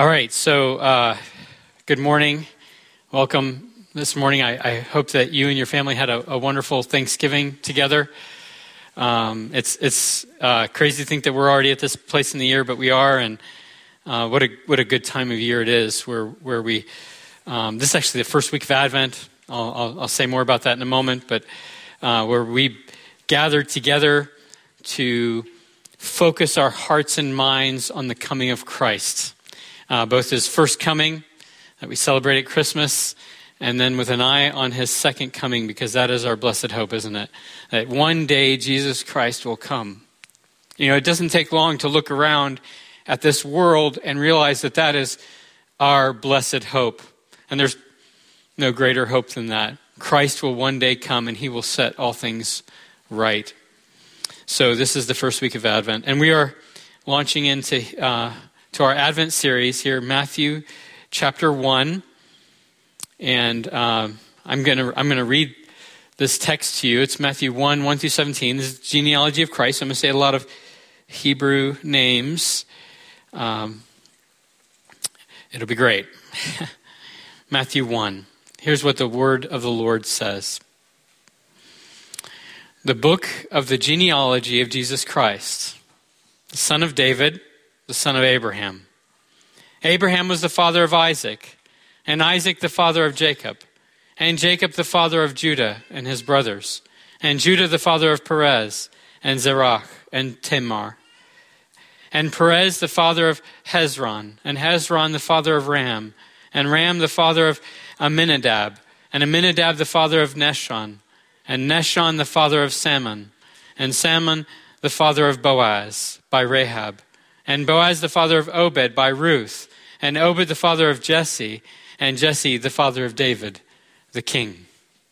All right, so good morning. Welcome this morning. I hope that you and your family had a wonderful Thanksgiving together. It's crazy to think that we're already at this place in the year, but we are, and what a good time of year it is where we, this is actually the first week of Advent. I'll say more about that in a moment, but where we gathered together to focus our hearts and minds on the coming of Christ. Both his first coming that we celebrate at Christmas, and then with an eye on his second coming, because that is our blessed hope, isn't it? That one day Jesus Christ will come. You know, it doesn't take long to look around at this world and realize that that is our blessed hope. And there's no greater hope than that. Christ will one day come and he will set all things right. So this is the first week of Advent, and we are launching into to our Advent series here, Matthew chapter 1. And I'm gonna read this text to you. It's Matthew 1 through 17. This is the genealogy of Christ. I'm going to say a lot of Hebrew names. It'll be great. Matthew 1. Here's what the word of the Lord says. The book of the genealogy of Jesus Christ, the son of David, the son of Abraham. Abraham was the father of Isaac, and Isaac the father of Jacob, and Jacob the father of Judah and his brothers, and Judah the father of Perez, and Zerach, and Tamar, and Perez the father of Hezron, and Hezron the father of Ram, and Ram the father of Amminadab, and Amminadab the father of Nahshon, and Nahshon the father of Salmon, and Salmon the father of Boaz by Rahab, and Boaz the father of Obed by Ruth, and Obed the father of Jesse, and Jesse the father of David, the king.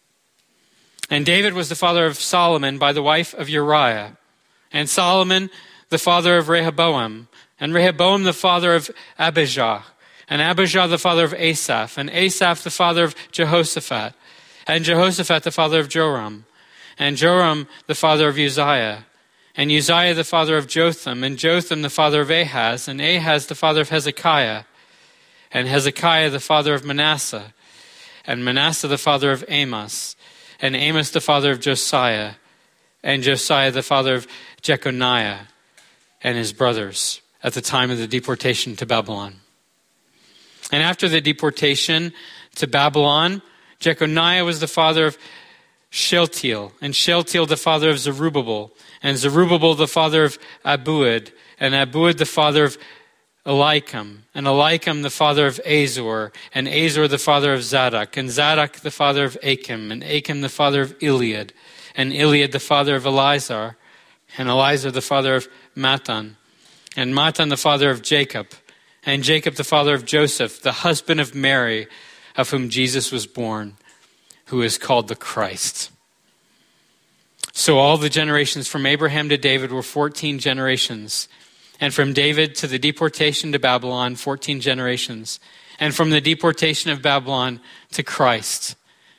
And David was the father of Solomon by the wife of Uriah, and Solomon the father of Rehoboam, and Rehoboam the father of Abijah, and Abijah the father of Asaph, and Asaph the father of Jehoshaphat, and Jehoshaphat the father of Joram, and Joram the father of Uzziah, and Uzziah the father of Jotham, and Jotham the father of Ahaz, and Ahaz the father of Hezekiah, and Hezekiah the father of Manasseh, and Manasseh the father of Amos, and Amos the father of Josiah, and Josiah the father of Jeconiah, and his brothers at the time of the deportation to Babylon. And after the deportation to Babylon, Jeconiah was the father of Shealtiel, and Shealtiel the father of Zerubbabel, and Zerubbabel the father of Abiud, and Abiud the father of Eliakim, and Eliakim the father of Azor, and Azor the father of Zadok, and Zadok the father of Achim, and Achim the father of Eliad, and Eliad the father of Eleazar, and Eleazar the father of Matan, and Matan the father of Jacob, and Jacob the father of Joseph, the husband of Mary, of whom Jesus was born, who is called the Christ. So all the generations from Abraham to David were 14 generations. And from David to the deportation to Babylon, 14 generations. And from the deportation of Babylon to Christ,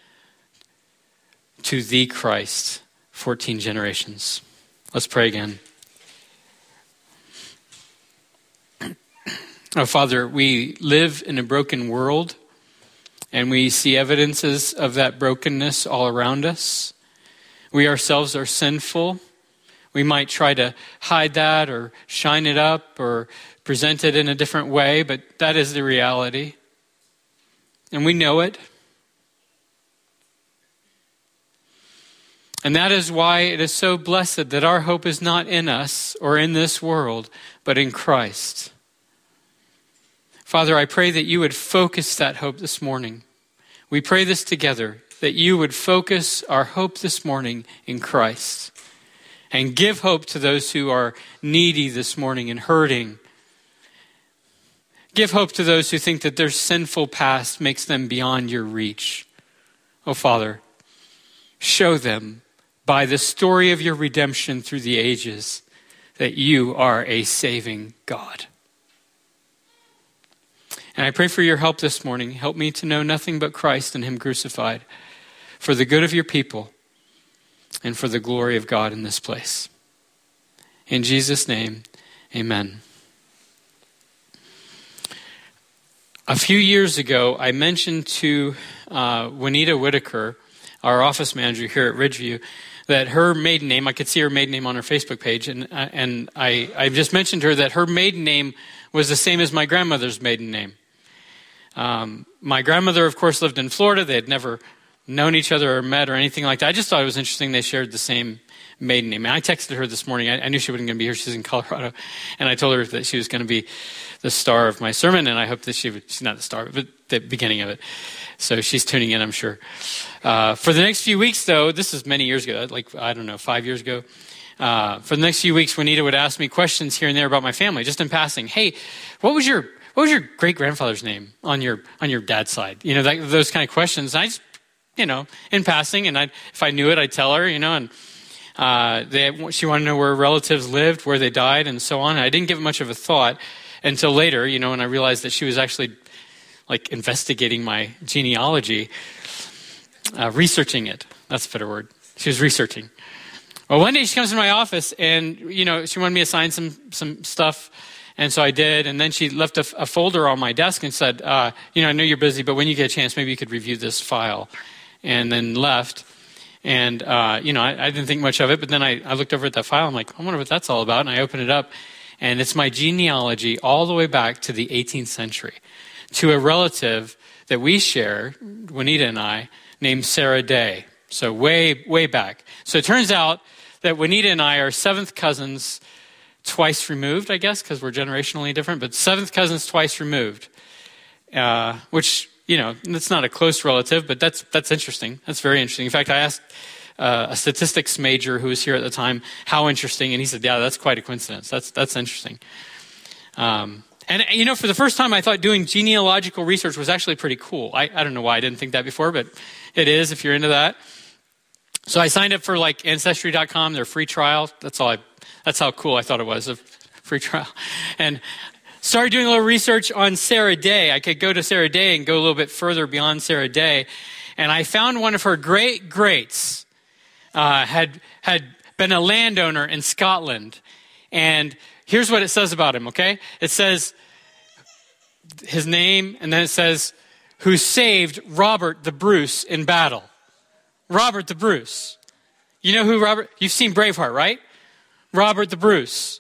to the Christ, 14 generations. Let's pray again. Oh, Father, we live in a broken world, and we see evidences of that brokenness all around us. We ourselves are sinful. We might try to hide that or shine it up or present it in a different way, but that is the reality. And we know it. And that is why it is so blessed that our hope is not in us or in this world, but in Christ. Father, I pray that you would focus that hope this morning. We pray this together, that you would focus our hope this morning in Christ. And give hope to those who are needy this morning and hurting. Give hope to those who think that their sinful past makes them beyond your reach. Oh, Father, show them by the story of your redemption through the ages that you are a saving God. And I pray for your help this morning. Help me to know nothing but Christ and him crucified for the good of your people and for the glory of God in this place. In Jesus' name, amen. A few years ago, I mentioned to Juanita Whitaker, our office manager here at Ridgeview, that her maiden name, I could see her maiden name on her Facebook page, and I just mentioned to her that her maiden name was the same as my grandmother's maiden name. My grandmother, of course, lived in Florida. They had never known each other or met or anything like that. I just thought it was interesting they shared the same maiden name. And I texted her this morning. I knew she wasn't going to be here. She's in Colorado. And I told her that she was going to be the star of my sermon, and I hope that she's not the star, but the beginning of it. So she's tuning in, I'm sure. For the next few weeks, though, this is many years ago, 5 years ago. For the next few weeks, Juanita would ask me questions here and there about my family, just in passing. Hey, what was your great-grandfather's name on your dad's side? Those kind of questions. And I just, in passing, and if I knew it, I'd tell her, and she wanted to know where relatives lived, where they died, and so on. And I didn't give it much of a thought until later, when I realized that she was actually investigating my genealogy, researching it. That's a better word. She was researching. Well, one day she comes to my office, and she wanted me to sign some stuff, and so I did. And then she left a folder on my desk and said, I know you're busy, but when you get a chance, maybe you could review this file. And then left. And, I didn't think much of it, but then I looked over at that file. I'm like, I wonder what that's all about. And I opened it up, and it's my genealogy all the way back to the 18th century, to a relative that we share, Juanita and I, named Sarah Day. So way, way back. So it turns out that Juanita and I are seventh cousins twice removed, I guess, because we're generationally different, but seventh cousins twice removed, which... it's not a close relative, but that's interesting. That's very interesting. In fact, I asked a statistics major who was here at the time how interesting, and he said, "Yeah, that's quite a coincidence. That's interesting." For the first time, I thought doing genealogical research was actually pretty cool. I don't know why I didn't think that before, but it is if you're into that. So I signed up for Ancestry.com, their free trial. That's how cool I thought it was, a free trial, and started doing a little research on Sarah Day. I could go to Sarah Day and go a little bit further beyond Sarah Day. And I found one of her great-greats had been a landowner in Scotland. And here's what it says about him, okay? It says his name, and then it says, who saved Robert the Bruce in battle. Robert the Bruce. You know who Robert... You've seen Braveheart, right? Robert the Bruce.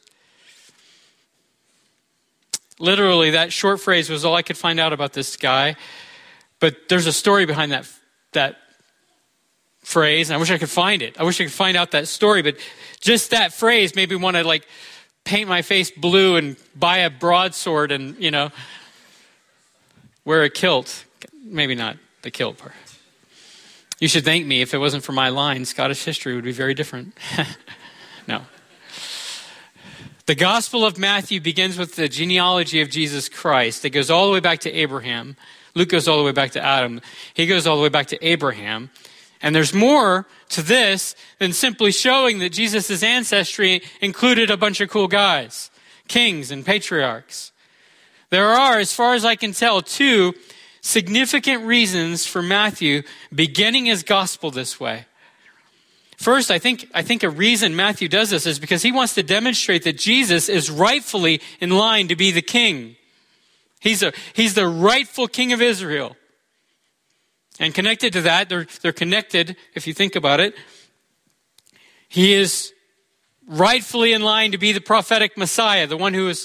Literally, that short phrase was all I could find out about this guy. But there's a story behind that phrase, and I wish I could find it. I wish I could find out that story, but just that phrase made me want to paint my face blue and buy a broadsword and, wear a kilt. Maybe not the kilt part. You should thank me. If it wasn't for my line, Scottish history would be very different. No. The Gospel of Matthew begins with the genealogy of Jesus Christ. It goes all the way back to Abraham. Luke goes all the way back to Adam. He goes all the way back to Abraham. And there's more to this than simply showing that Jesus' ancestry included a bunch of cool guys, kings and patriarchs. There are, as far as I can tell, two significant reasons for Matthew beginning his gospel this way. First, I think a reason Matthew does this is because he wants to demonstrate that Jesus is rightfully in line to be the king. He's the rightful king of Israel. And connected to that, they're connected, if you think about it. He is rightfully in line to be the prophetic Messiah, the one who is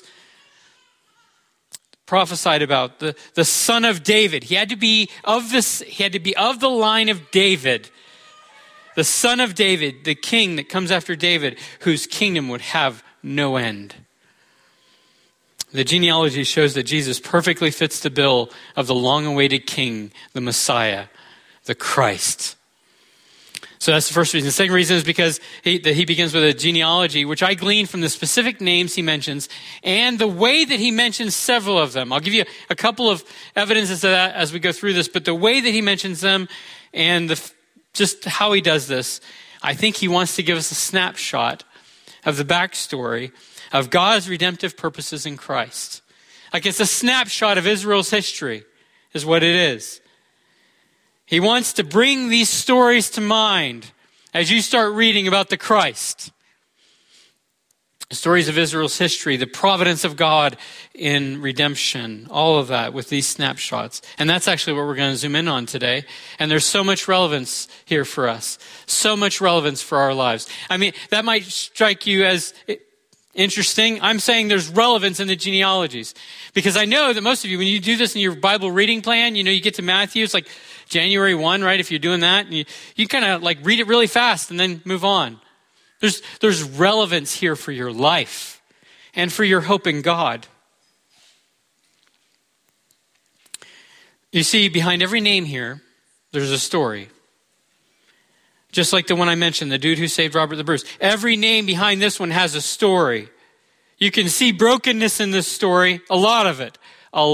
prophesied about, the son of David. He had to be of the line of David. The son of David, the king that comes after David, whose kingdom would have no end. The genealogy shows that Jesus perfectly fits the bill of the long-awaited king, the Messiah, the Christ. So that's the first reason. The second reason is because he begins with a genealogy, which I glean from the specific names he mentions and the way that he mentions several of them. I'll give you a couple of evidences of that as we go through this, but the way that he mentions them and just how he does this, I think he wants to give us a snapshot of the backstory of God's redemptive purposes in Christ. It's a snapshot of Israel's history, is what it is. He wants to bring these stories to mind as you start reading about the Christ. stories of Israel's history, the providence of God in redemption, all of that with these snapshots. And that's actually what we're going to zoom in on today. And there's so much relevance here for us, so much relevance for our lives. I mean, that might strike you as interesting. I'm saying there's relevance in the genealogies because I know that most of you, when you do this in your Bible reading plan, you get to Matthew, it's like January 1, right? If you're doing that, and you kind of like read it really fast and then move on. There's relevance here for your life and for your hope in God. You see, behind every name here, there's a story. Just like the one I mentioned, the dude who saved Robert the Bruce. Every name behind this one has a story. You can see brokenness in this story, a lot of it.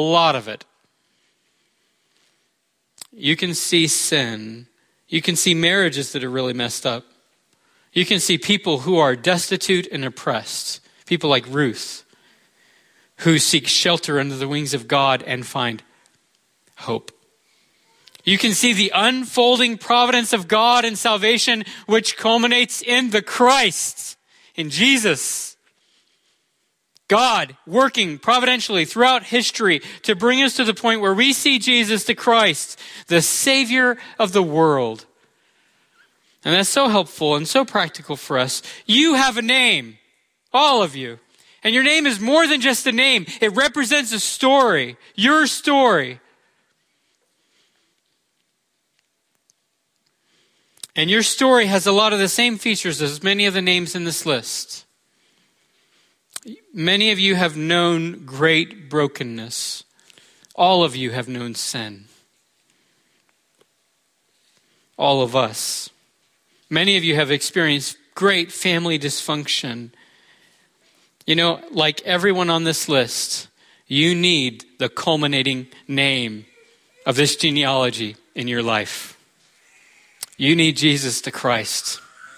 You can see sin. You can see marriages that are really messed up. You can see people who are destitute and oppressed. People like Ruth, who seek shelter under the wings of God and find hope. You can see the unfolding providence of God and salvation, which culminates in the Christ, in Jesus. God working providentially throughout history to bring us to the point where we see Jesus the Christ, the Savior of the world. And that's so helpful and so practical for us. You have a name, all of you. And your name is more than just a name. It represents a story, your story. And your story has a lot of the same features as many of the names in this list. Many of you have known great brokenness. All of you have known sin. All of us. Many of you have experienced great family dysfunction. Like everyone on this list, you need the culminating name of this genealogy in your life. You need Jesus the Christ.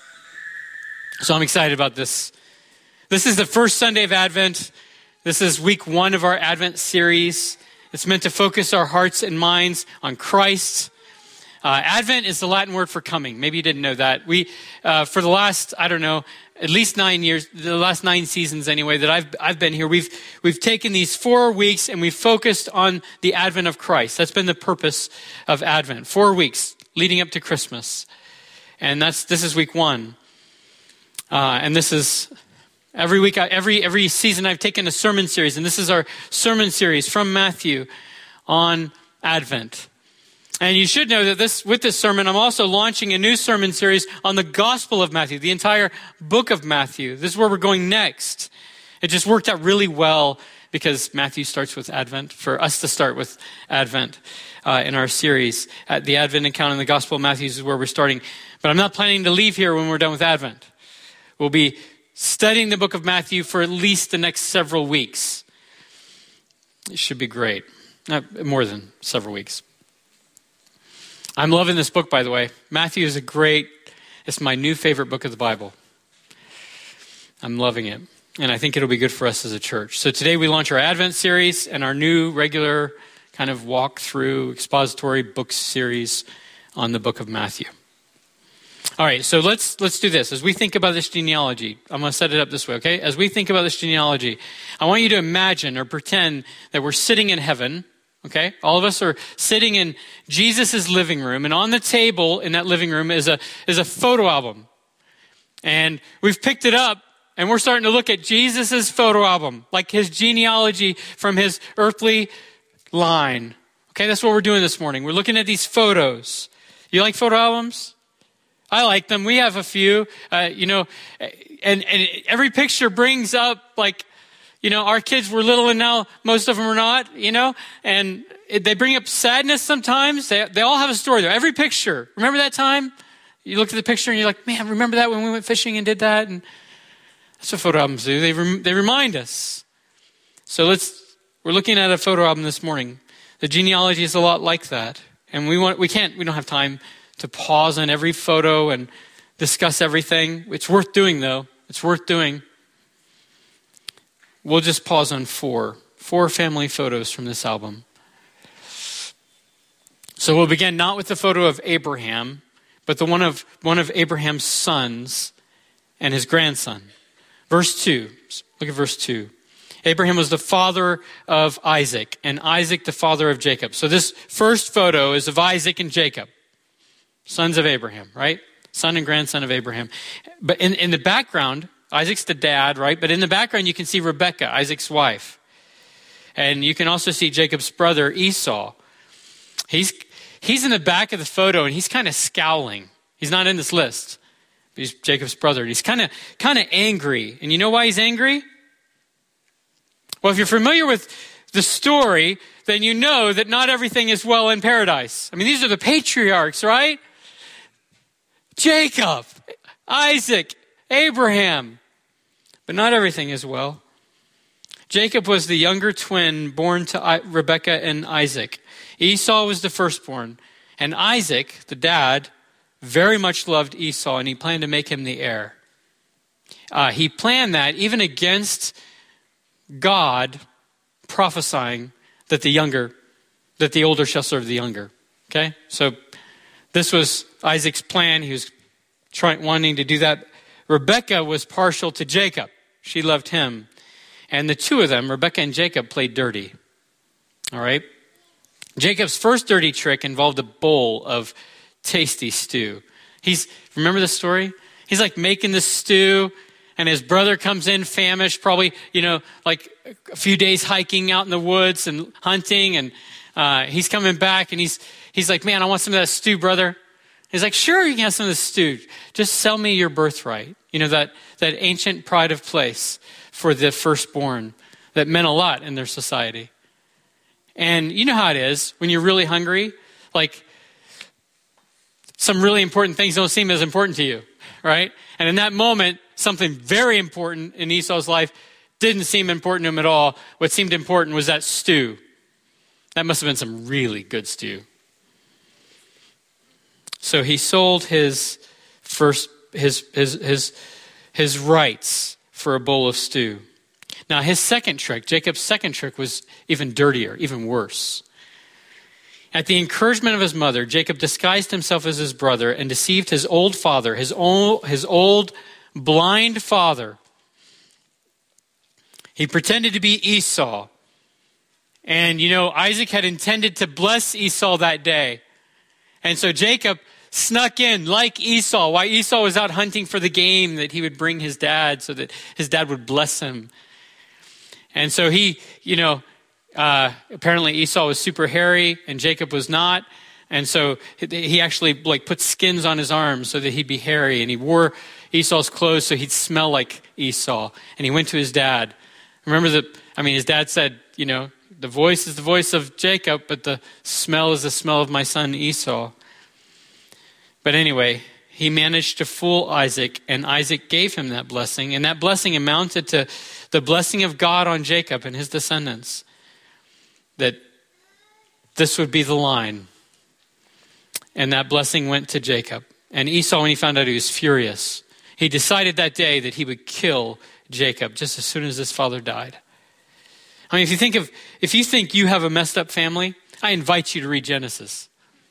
So I'm excited about this. This is the first Sunday of Advent. This is week 1 of our Advent series. It's meant to focus our hearts and minds on Christ. Advent is the Latin word for coming. Maybe you didn't know that. We, for the last, at least 9 years, the last 9 seasons anyway, that I've been here, we've taken these 4 weeks and we've focused on the advent of Christ. That's been the purpose of Advent. 4 weeks leading up to Christmas. And this is week 1. And this is every week, every season I've taken a sermon series, and this is our sermon series from Matthew on Advent. And you should know that with this sermon, I'm also launching a new sermon series on the Gospel of Matthew, the entire book of Matthew. This is where we're going next. It just worked out really well because Matthew starts with Advent, for us to start with Advent in our series. The Advent account in the Gospel of Matthew is where we're starting. But I'm not planning to leave here when we're done with Advent. We'll be studying the book of Matthew for at least the next several weeks. It should be great. More than several weeks. I'm loving this book, by the way. Matthew is it's my new favorite book of the Bible. I'm loving it. And I think it'll be good for us as a church. So today we launch our Advent series and our new regular kind of walk through expository book series on the book of Matthew. All right, so let's do this. As we think about this genealogy, I'm going to set it up this way, okay? As we think about this genealogy, I want you to imagine or pretend that we're sitting in heaven. Okay, all of us are sitting in Jesus' living room, and on the table in that living room is a photo album. And we've picked it up, and we're starting to look at Jesus' photo album, like his genealogy from his earthly line. Okay, that's what we're doing this morning. We're looking at these photos. You like photo albums? I like them. We have a few, and every picture brings up our kids were little and now most of them are not, and they bring up sadness sometimes. They all have a story there. Every picture. Remember that time? You look at the picture and you're like, man, remember that when we went fishing and did that? And that's what photo albums do. They remind us. So we're looking at a photo album this morning. The genealogy is a lot like that. And we don't have time to pause on every photo and discuss everything. It's worth doing though. It's worth doing. We'll just pause on 4 family photos from this album. So we'll begin not with the photo of Abraham, but the one of Abraham's sons and his grandson. Verse 2. Look at verse 2. Abraham was the father of Isaac, and Isaac the father of Jacob. So this first photo is of Isaac and Jacob, sons of Abraham, right? Son and grandson of Abraham. But in the background, Isaac's the dad, right? But in the background, you can see Rebekah, Isaac's wife. And you can also see Jacob's brother, Esau. He's in the back of the photo, and he's kind of scowling. He's not in this list. He's Jacob's brother. And he's kind of angry. And you know why he's angry? Well, if you're familiar with the story, then you know that not everything is well in paradise. I mean, these are the patriarchs, right? Jacob, Isaac, Abraham. But not everything is well. Jacob was the younger twin born to Rebekah and Isaac. Esau was the firstborn. And Isaac, the dad, very much loved Esau, and he planned to make him the heir. He planned that even against God prophesying that the older shall serve the younger. Okay? So this was Isaac's plan. He was wanting to do that. Rebekah was partial to Jacob. She loved him. And the two of them, Rebekah and Jacob, played dirty. All right? Jacob's first dirty trick involved a bowl of tasty stew. Remember the story? He's like making this stew, and his brother comes in famished, probably, like a few days hiking out in the woods and hunting, and he's coming back, and he's like, man, I want some of that stew, brother. He's like, sure, you can have some of the stew. Just sell me your birthright. That ancient pride of place for the firstborn that meant a lot in their society. And you know how it is when you're really hungry, like some really important things don't seem as important to you, right? And in that moment, something very important in Esau's life didn't seem important to him at all. What seemed important was that stew. That must have been some really good stew. So he sold his rights for a bowl of stew. Now Jacob's second trick was even dirtier, even worse. At the encouragement of his mother, Jacob disguised himself as his brother and deceived his old father, his old blind father. He pretended to be Esau. And Isaac had intended to bless Esau that day. And so Jacob snuck in like Esau, while Esau was out hunting for the game that he would bring his dad so that his dad would bless him. And so he, apparently Esau was super hairy and Jacob was not. And so he actually put skins on his arms so that he'd be hairy. And he wore Esau's clothes so he'd smell like Esau. And he went to his dad. Remember his dad said, the voice is the voice of Jacob, but the smell is the smell of my son Esau. But anyway, he managed to fool Isaac, and Isaac gave him that blessing. And that blessing amounted to the blessing of God on Jacob and his descendants. That this would be the line. And that blessing went to Jacob. And Esau, when he found out, he was furious. He decided that day that he would kill Jacob just as soon as his father died. I mean, if you think you have a messed up family, I invite you to read Genesis.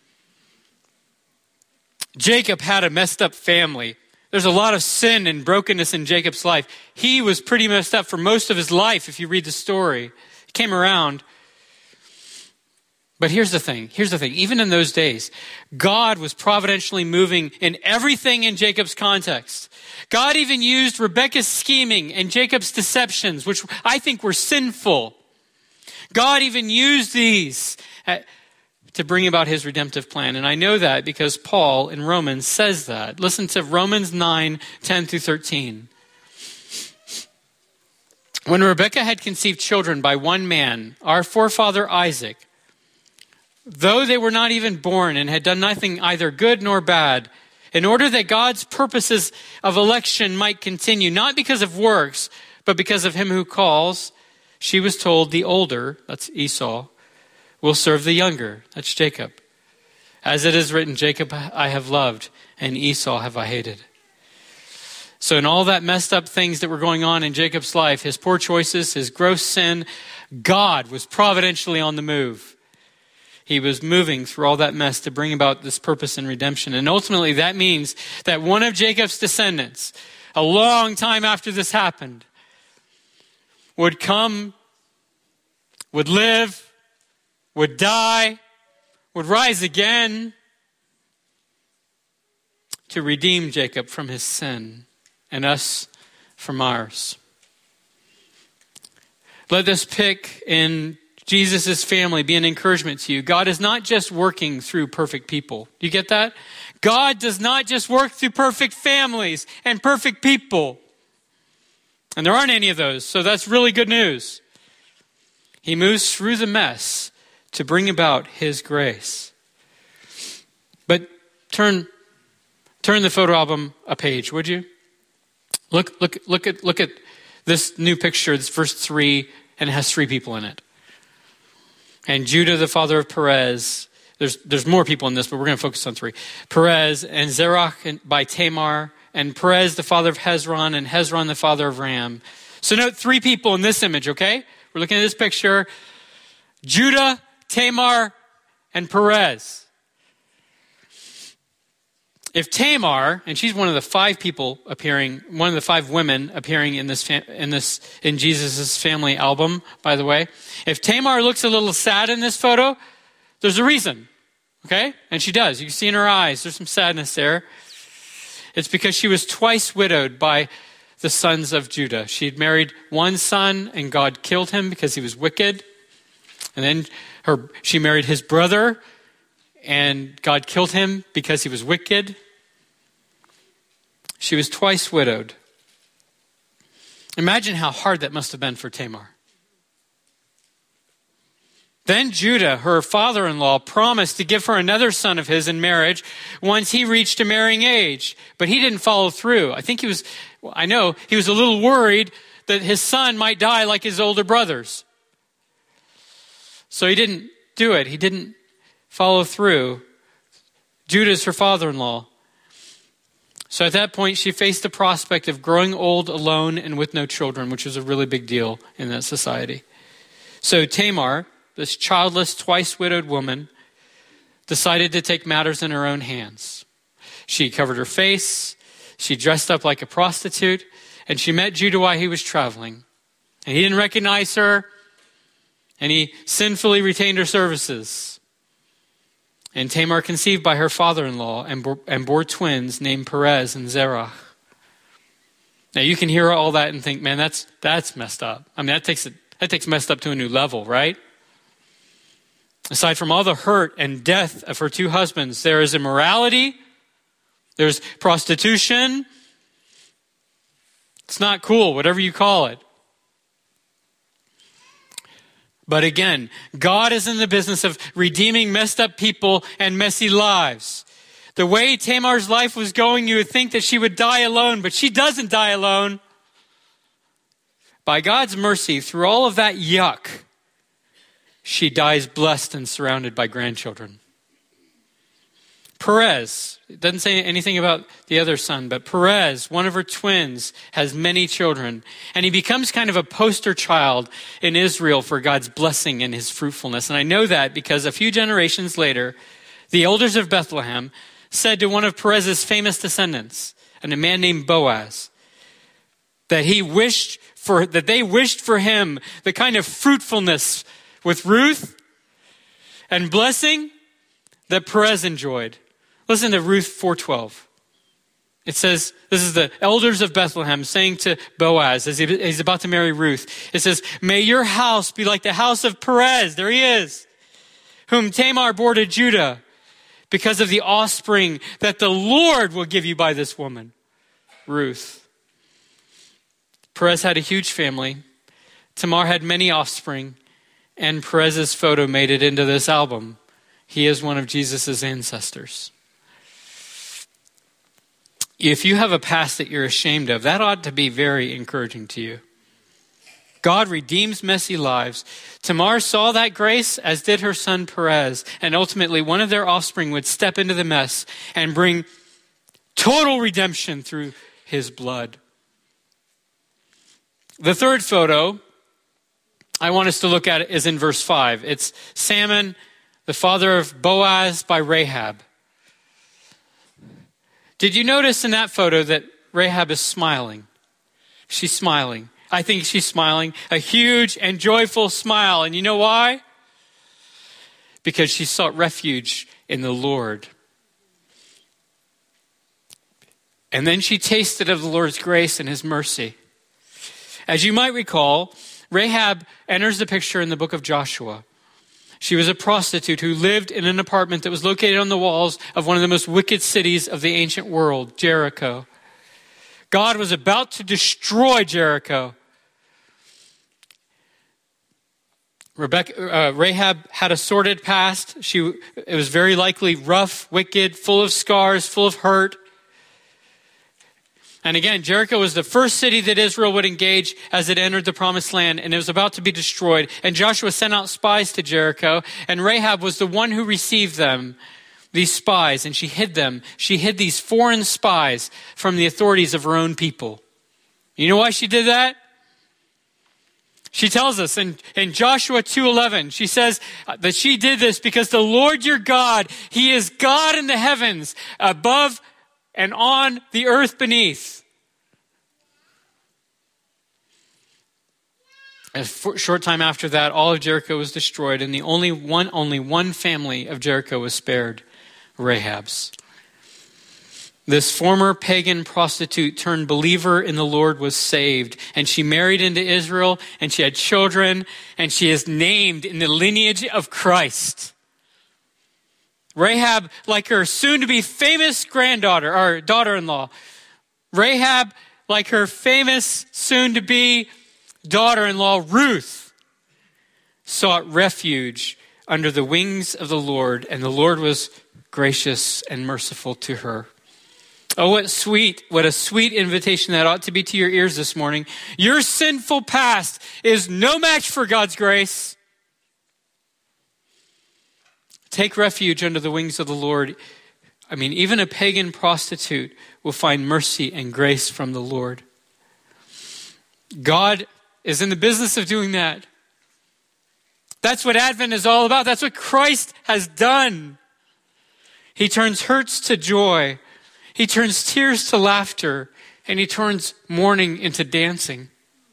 Jacob had a messed up family. There's a lot of sin and brokenness in Jacob's life. He was pretty messed up for most of his life, if you read the story. He came around. But here's the thing. Even in those days, God was providentially moving in everything in Jacob's context. God even used Rebekah's scheming and Jacob's deceptions, which I think were sinful. God even used these to bring about his redemptive plan. And I know that because Paul in Romans says that. Listen to Romans 9, 10 through 13. When Rebekah had conceived children by one man, our forefather Isaac, though they were not even born and had done nothing either good nor bad, in order that God's purposes of election might continue, not because of works, but because of him who calls, she was told the older, that's Esau, will serve the younger, that's Jacob. As it is written, Jacob I have loved, and Esau have I hated. So in all that messed up things that were going on in Jacob's life, his poor choices, his gross sin, God was providentially on the move. He was moving through all that mess to bring about this purpose and redemption. And ultimately that means that one of Jacob's descendants a long time after this happened, would come, would live, would die, would rise again to redeem Jacob from his sin and us from ours. Let this pick in Jesus' family be an encouragement to you. God is not just working through perfect people. Do you get that? God does not just work through perfect families and perfect people. And there aren't any of those, so that's really good news. He moves through the mess to bring about his grace. But turn the photo album a page, would you? Look at this new picture. It's verse 3, and it has 3 people in it. And Judah, the father of Perez. There's more people in this, but we're going to focus on 3. Perez and Zerach by Tamar, and Perez, the father of Hezron, and Hezron, the father of Ram. So note 3 people in this image, okay? We're looking at this picture. Judah, Tamar, and Perez. If Tamar, and she's one of the 5 people appearing, one of the 5 women appearing in Jesus' family album, by the way. If Tamar looks a little sad in this photo, there's a reason, okay? And she does. You can see in her eyes, there's some sadness there. It's because she was twice widowed by the sons of Judah. She had married one son, and God killed him because he was wicked. And then she married his brother, and God killed him because he was wicked. She was twice widowed. Imagine how hard that must have been for Tamar. Then Judah, her father-in-law, promised to give her another son of his in marriage once he reached a marrying age. But he didn't follow through. He was a little worried that his son might die like his older brothers. So he didn't do it. He didn't follow through. Judah's her father-in-law. So at that point, she faced the prospect of growing old alone and with no children, which was a really big deal in that society. So Tamar, this childless, twice widowed woman, decided to take matters in her own hands. She covered her face, she dressed up like a prostitute, and she met Judah while he was traveling. And he didn't recognize her, and he sinfully retained her services. And Tamar conceived by her father-in-law and bore twins named Perez and Zerach. Now you can hear all that and think, man, that's messed up. I mean, that takes messed up to a new level, right? Aside from all the hurt and death of her 2 husbands, there is immorality, there's prostitution. It's not cool, whatever you call it. But again, God is in the business of redeeming messed up people and messy lives. The way Tamar's life was going, you would think that she would die alone, but she doesn't die alone. By God's mercy, through all of that yuck, she dies blessed and surrounded by grandchildren. Perez, it doesn't say anything about the other son, but Perez, one of her twins, has many children. And he becomes kind of a poster child in Israel for God's blessing and his fruitfulness. And I know that because a few generations later, the elders of Bethlehem said to one of Perez's famous descendants, and a man named Boaz, that they wished for him the kind of fruitfulness with Ruth and blessing that Perez enjoyed. Listen to Ruth 4:12. It says, this is the elders of Bethlehem saying to Boaz as he's about to marry Ruth. It says, may your house be like the house of Perez, there he is, whom Tamar bore to Judah, because of the offspring that the Lord will give you by this woman, Ruth. Perez had a huge family. Tamar had many offspring, and Perez's photo made it into this album. He is one of Jesus' ancestors. If you have a past that you're ashamed of, that ought to be very encouraging to you. God redeems messy lives. Tamar saw that grace, as did her son Perez, and ultimately one of their offspring would step into the mess and bring total redemption through his blood. The third photo I want us to look at is in verse 5. It's Salmon, the father of Boaz by Rahab. Did you notice in that photo that Rahab is smiling. She's smiling. I think she's smiling a huge and joyful smile. And you know why? Because she sought refuge in the Lord. And then she tasted of the Lord's grace and his mercy. As you might recall, Rahab enters the picture in the book of Joshua. She was a prostitute who lived in an apartment that was located on the walls of one of the most wicked cities of the ancient world, Jericho. God was about to destroy Jericho. Rahab had a sordid past. It was very likely rough, wicked, full of scars, full of hurt. And again, Jericho was the first city that Israel would engage as it entered the promised land, and it was about to be destroyed. And Joshua sent out spies to Jericho, and Rahab was the one who received them, these spies, and she hid them. She hid these foreign spies from the authorities of her own people. You know why she did that? She tells us in Joshua 2:11, she says that she did this because the Lord your God, he is God in the heavens above and on the earth beneath. A short time after that, all of Jericho was destroyed, and only one family of Jericho was spared, Rahab's. This former pagan prostitute turned believer in the Lord was saved, and she married into Israel, and she had children, and she is named in the lineage of Christ. Rahab, like her soon-to-be famous granddaughter, or daughter-in-law. Rahab, like her famous soon-to-be daughter-in-law, Ruth, sought refuge under the wings of the Lord, and the Lord was gracious and merciful to her. Oh, what a sweet invitation that ought to be to your ears this morning. Your sinful past is no match for God's grace. Take refuge under the wings of the Lord. I mean, even a pagan prostitute will find mercy and grace from the Lord. God is in the business of doing that. That's what Advent is all about. That's what Christ has done. He turns hurts to joy. He turns tears to laughter. And he turns mourning into dancing.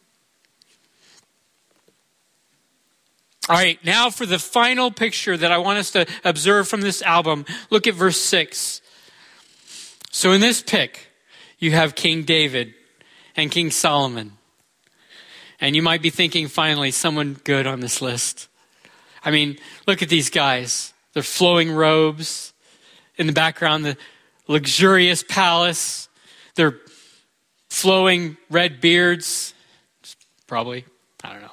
All right, now for the final picture that I want us to observe from this album, look at verse 6. So in this pic, you have King David and King Solomon. And you might be thinking, finally, someone good on this list. I mean, look at these guys. Their flowing robes. In the background, the luxurious palace. Their flowing red beards. Probably, I don't know.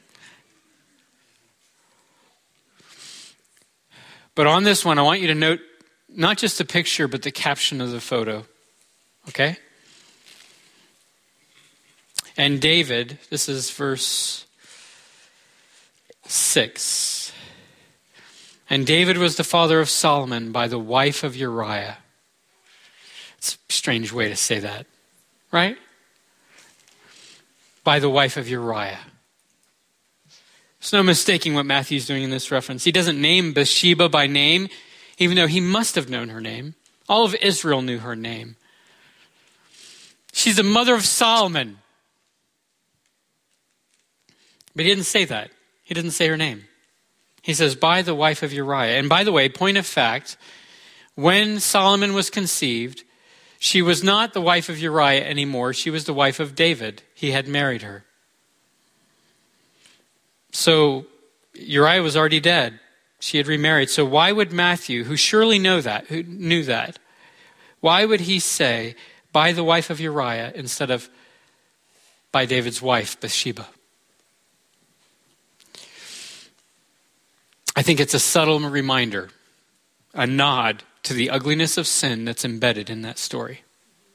But on this one, I want you to note not just the picture, but the caption of the photo. Okay? And David, this is verse 6. And David was the father of Solomon by the wife of Uriah. It's a strange way to say that, right? By the wife of Uriah. There's no mistaking what Matthew's doing in this reference. He doesn't name Bathsheba by name, even though he must have known her name. All of Israel knew her name. She's the mother of Solomon. But he didn't say that. He didn't say her name. He says, by the wife of Uriah. And by the way, point of fact, when Solomon was conceived, she was not the wife of Uriah anymore. She was the wife of David. He had married her. So Uriah was already dead. She had remarried. So why would Matthew, who surely knew that, why would he say, by the wife of Uriah instead of by David's wife, Bathsheba? I think it's a subtle reminder, a nod to the ugliness of sin that's embedded in that story.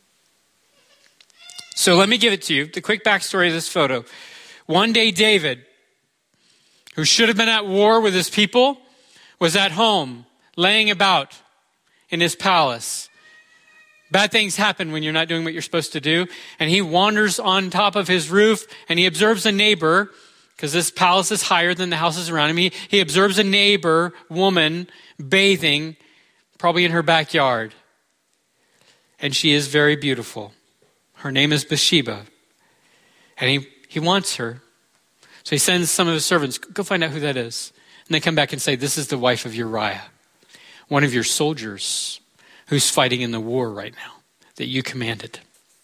So let me give it to you, the quick backstory of this photo. One day David, who should have been at war with his people, was at home, laying about in his palace. Bad things happen when you're not doing what you're supposed to do. And he wanders on top of his roof, and he observes a neighbor, because this palace is higher than the houses around him. He observes a neighbor, woman, bathing, probably in her backyard. And she is very beautiful. Her name is Bathsheba. And he wants her. So he sends some of his servants, go find out who that is. And they come back and say, this is the wife of Uriah, one of your soldiers who's fighting in the war right now that you commanded.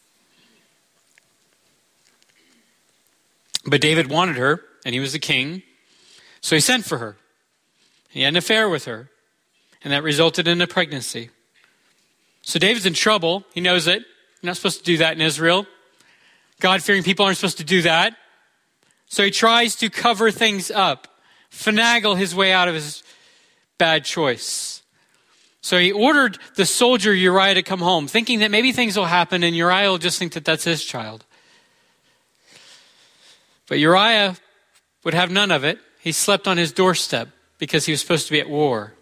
But David wanted her, and he was the king, so he sent for her. He had an affair with her, and that resulted in a pregnancy. So David's in trouble. He knows it. You're not supposed to do that in Israel. God-fearing people aren't supposed to do that. So he tries to cover things up, finagle his way out of his bad choice. So he ordered the soldier Uriah to come home, thinking that maybe things will happen and Uriah will just think that that's his child. But Uriah would have none of it. He slept on his doorstep because he was supposed to be at war.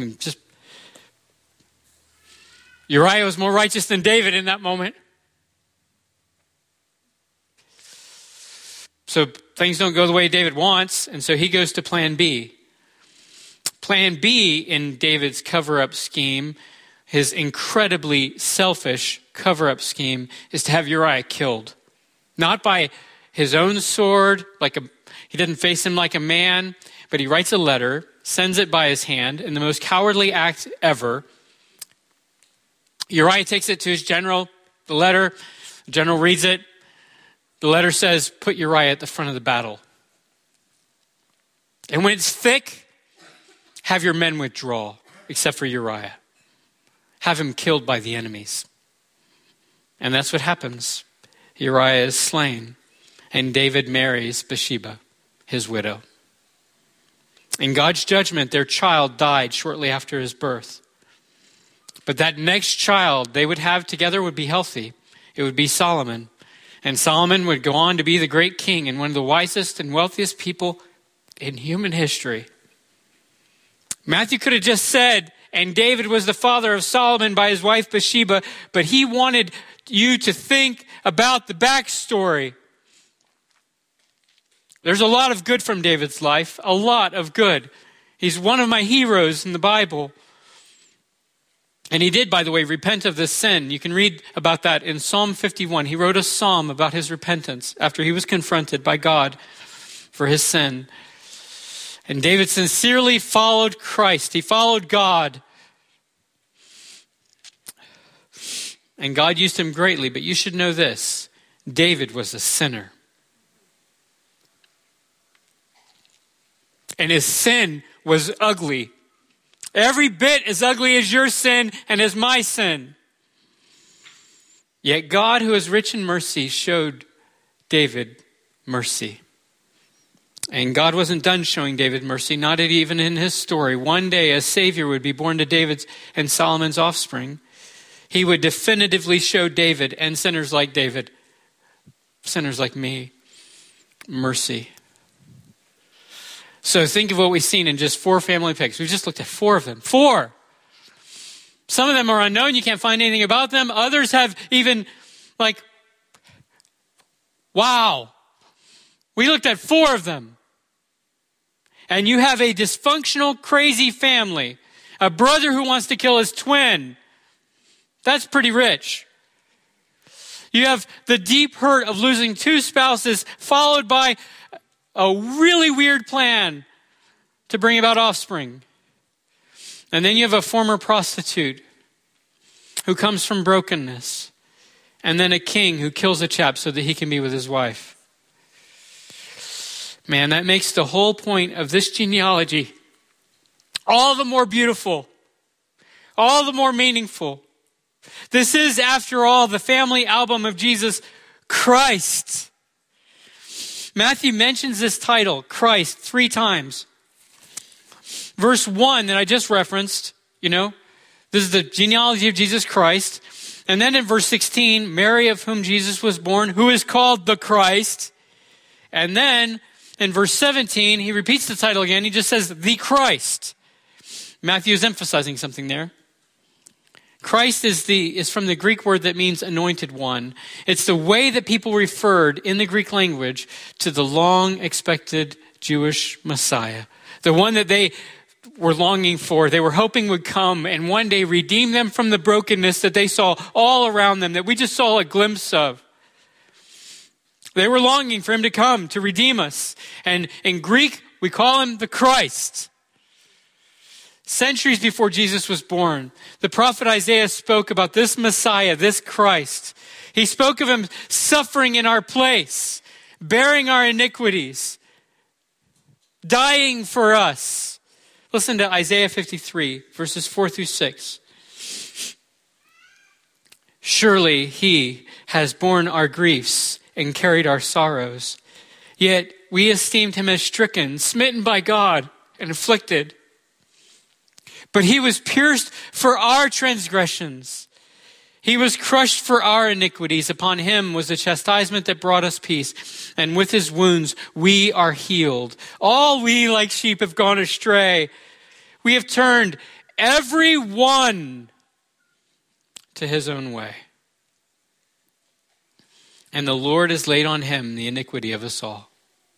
Uriah was more righteous than David in that moment. So things don't go the way David wants, and so he goes to plan B. Plan B in David's cover-up scheme, his incredibly selfish cover-up scheme, is to have Uriah killed. Not by his own sword, he didn't face him like a man, but he writes a letter, sends it by his hand, in the most cowardly act ever. Uriah takes it to his general, the general reads it. The letter says, put Uriah at the front of the battle. And when it's thick, have your men withdraw, except for Uriah. Have him killed by the enemies. And that's what happens. Uriah is slain, and David marries Bathsheba, his widow. In God's judgment, their child died shortly after his birth. But that next child they would have together would be healthy. It would be Solomon. And Solomon would go on to be the great king and one of the wisest and wealthiest people in human history. Matthew could have just said, and David was the father of Solomon by his wife Bathsheba, but he wanted you to think about the backstory. There's a lot of good from David's life, a lot of good. He's one of my heroes in the Bible. And he did, by the way, repent of this sin. You can read about that in Psalm 51. He wrote a psalm about his repentance after he was confronted by God for his sin. And David sincerely followed Christ. He followed God. And God used him greatly. But you should know this. David was a sinner. And his sin was ugly. Every bit as ugly as your sin and as my sin. Yet God, who is rich in mercy, showed David mercy. And God wasn't done showing David mercy, not even in his story. One day a Savior would be born to David's and Solomon's offspring. He would definitively show David and sinners like David, sinners like me, mercy. So think of what we've seen in just 4 family pics. We've just looked at 4 of them. 4. Some of them are unknown. You can't find anything about them. Others have even wow. We looked at 4 of them. And you have a dysfunctional, crazy family. A brother who wants to kill his twin. That's pretty rich. You have the deep hurt of losing 2 spouses, followed by a really weird plan to bring about offspring. And then you have a former prostitute who comes from brokenness. And then a king who kills a chap so that he can be with his wife. Man, that makes the whole point of this genealogy all the more beautiful, all the more meaningful. This is, after all, the family album of Jesus Christ. Matthew mentions this title, Christ, 3 times. Verse 1 that I just referenced, this is the genealogy of Jesus Christ. And then in verse 16, Mary of whom Jesus was born, who is called the Christ. And then in verse 17, he repeats the title again. He just says, the Christ. Matthew is emphasizing something there. Christ is from the Greek word that means anointed one. It's the way that people referred in the Greek language to the long expected Jewish Messiah. The one that they were longing for, they were hoping would come and one day redeem them from the brokenness that they saw all around them, that we just saw a glimpse of. They were longing for him to come to redeem us. And in Greek, we call him the Christ. Centuries before Jesus was born, the prophet Isaiah spoke about this Messiah, this Christ. He spoke of him suffering in our place, bearing our iniquities, dying for us. Listen to Isaiah 53, verses 4 through 6. Surely he has borne our griefs and carried our sorrows. Yet we esteemed him as stricken, smitten by God, and afflicted. But he was pierced for our transgressions. He was crushed for our iniquities. Upon him was the chastisement that brought us peace. And with his wounds we are healed. All we like sheep have gone astray. We have turned every one to his own way. And the Lord has laid on him the iniquity of us all.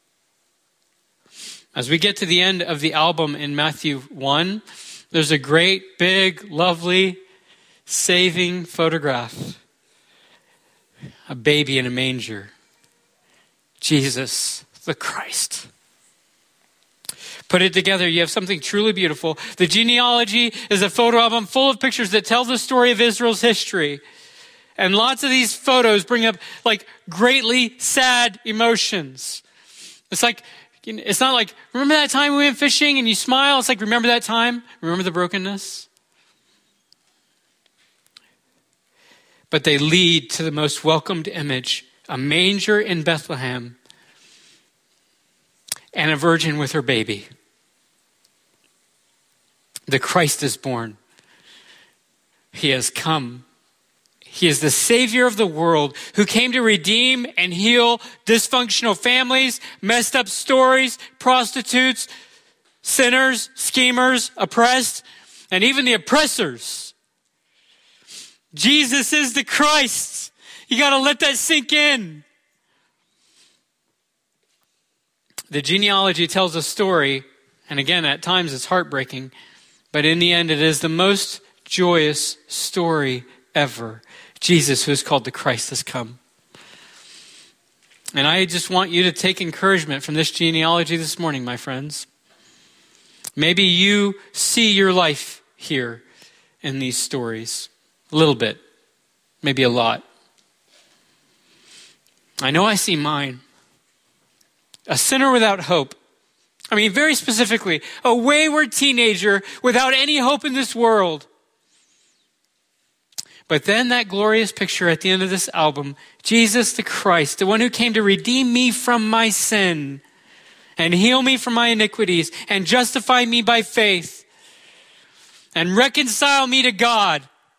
As we get to the end of the album in Matthew 1, there's a great, big, lovely, saving photograph. A baby in a manger. Jesus, the Christ. Put it together, you have something truly beautiful. The genealogy is a photo album full of pictures that tell the story of Israel's history. And lots of these photos bring up like greatly sad emotions. It's not like, remember that time we went fishing and you smile? It's like, remember that time? Remember the brokenness? But they lead to the most welcomed image, a manger in Bethlehem and a virgin with her baby. The Christ is born. He has come. He is the Savior of the world who came to redeem and heal dysfunctional families, messed up stories, prostitutes, sinners, schemers, oppressed, and even the oppressors. Jesus is the Christ. You got to let that sink in. The genealogy tells a story, and again, at times it's heartbreaking, but in the end, it is the most joyous story ever. Jesus, who is called the Christ, has come. And I just want you to take encouragement from this genealogy this morning, my friends. Maybe you see your life here in these stories. A little bit. Maybe a lot. I know I see mine. A sinner without hope. I mean, very specifically, a wayward teenager without any hope in this world. But then that glorious picture at the end of this album, Jesus the Christ, the one who came to redeem me from my sin and heal me from my iniquities and justify me by faith and reconcile me to God.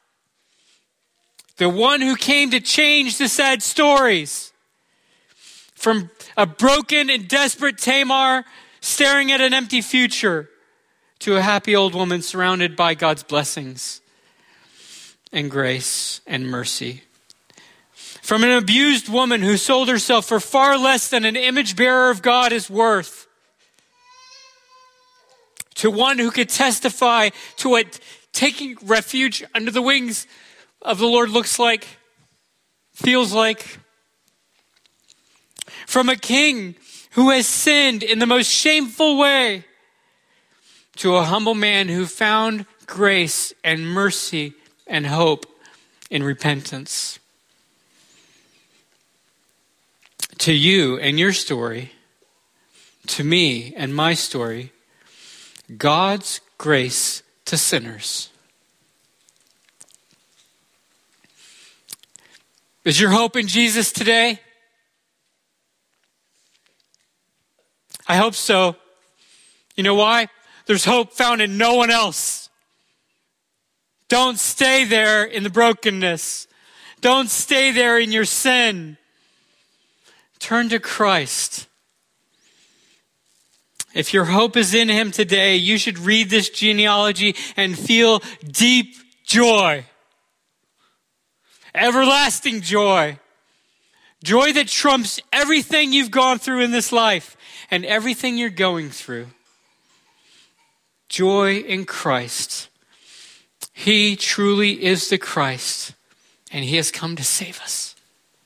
The one who came to change the sad stories from a broken and desperate Tamar staring at an empty future to a happy old woman surrounded by God's blessings and grace and mercy. From an abused woman who sold herself for far less than an image bearer of God is worth, to one who could testify to what taking refuge under the wings of the Lord looks like, feels like. From a king who has sinned in the most shameful way to a humble man who found grace and mercy and hope in repentance. To you and your story, to me and my story, God's grace to sinners. Is your hope in Jesus today? I hope so. You know why? There's hope found in no one else. Don't stay there in the brokenness. Don't stay there in your sin. Turn to Christ. If your hope is in him today, you should read this genealogy and feel deep joy. Everlasting joy. Joy that trumps everything you've gone through in this life and everything you're going through. joy in Christ. He truly is the Christ, and he has come to save us.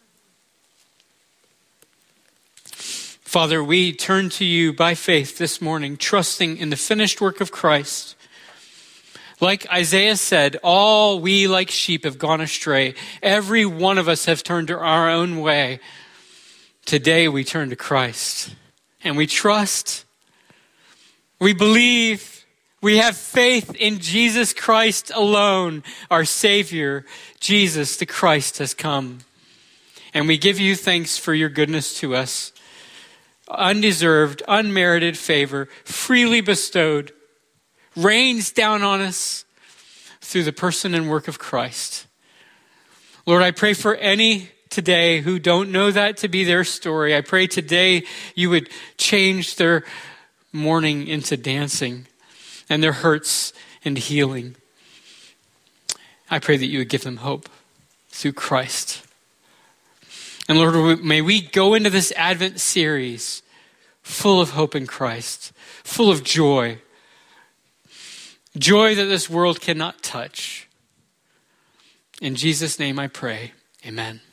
Father, we turn to you by faith this morning, trusting in the finished work of Christ. Like Isaiah said, all we like sheep have gone astray. Every one of us have turned to our own way. Today we turn to Christ, and we trust, we believe, we have faith in Jesus Christ alone, our Savior. Jesus the Christ has come. And we give you thanks for your goodness to us. Undeserved, unmerited favor, freely bestowed, rains down on us through the person and work of Christ. Lord, I pray for any today who don't know that to be their story. I pray today you would change their mourning into dancing and their hurts into healing. I pray that you would give them hope through Christ. And Lord, may we go into this Advent series full of hope in Christ, full of joy. Joy that this world cannot touch. In Jesus' name I pray, amen.